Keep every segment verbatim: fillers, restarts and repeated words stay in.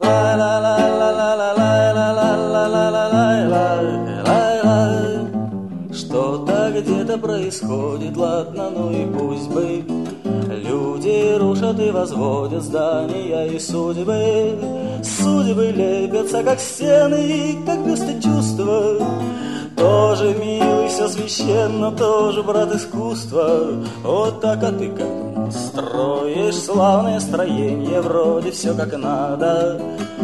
Что-то где-то происходит, ладно, ну и пусть бы. Люди рушат и возводят здания и судьбы. Судьбы лепятся, как стены, как бюсты чувства. Тоже милый, все священно, тоже брат искусства. Вот так, а ты как строишь славное строение, вроде все как надо.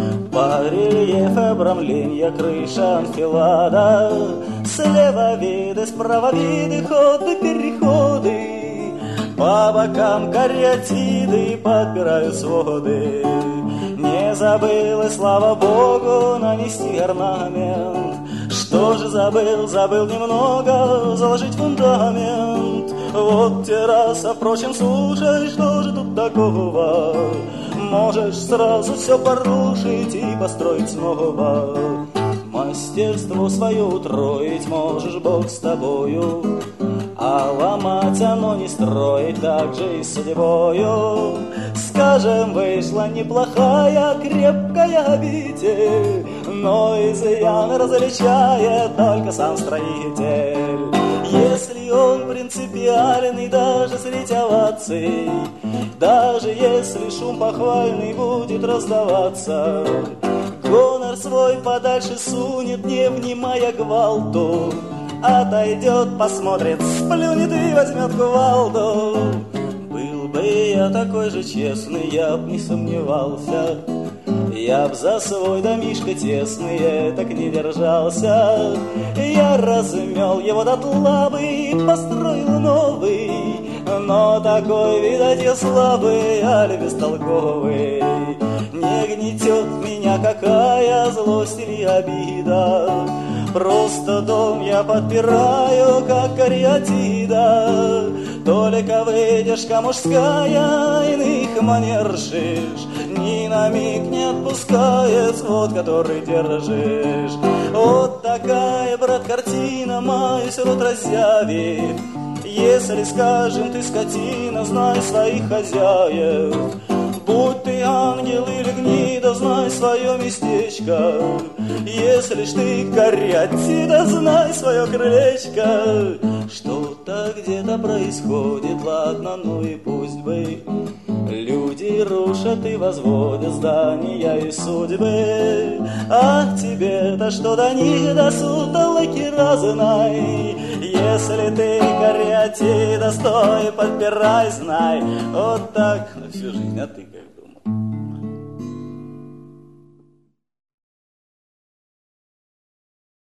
Барельеф, обрамления, крыша анфилада. Слева виды, справа виды, ходы, переходы. По бокам кариатиды подпирают своды. Не забыл, и слава богу, нанести орнамент. Что же забыл, забыл немного заложить фундамент. Вот терраса, впрочем, слушай, что же тут такого? Можешь сразу все порушить и построить снова. Мастерство свое утроить можешь, Бог с тобою. А ломать оно не строить, так же и с судьбою. Скажем, вышла неплохая, крепкая обитель, но изъян различает только сам строитель. Если он принципиальный даже средь оваций, даже если шум похвальный будет раздаваться, гонор свой подальше сунет, не внимая гвалту. Отойдет, посмотрит, сплюнет и возьмет кувалду. Был бы я такой же честный, я б не сомневался. Я б за свой домишко тесный так не держался. Я размел его дотла бы и построил новый. Но такой, видать, я слабый, аль бестолковый. Не гнетет меня какая злость или обида. Просто дом я подпираю, как кариатида. Только выдержка мужская иных манершишь ни на миг не отпускает свод, который держишь. Вот такая, брат, картина, маюсь рот разъявит. Если, скажем, ты скотина, знай своих хозяев. Будь ты ангел или гнида, знай свое местечко. Если ж ты кариатида, знай свое крылечко. Что-то где-то происходит, ладно, ну и пусть бы. Люди рушат и возводят здания и судьбы. А тебе-то что до них, до сутолоки разной. Если ты кариатида, стой, подпирай, знай. Вот так на всю жизнь, а ты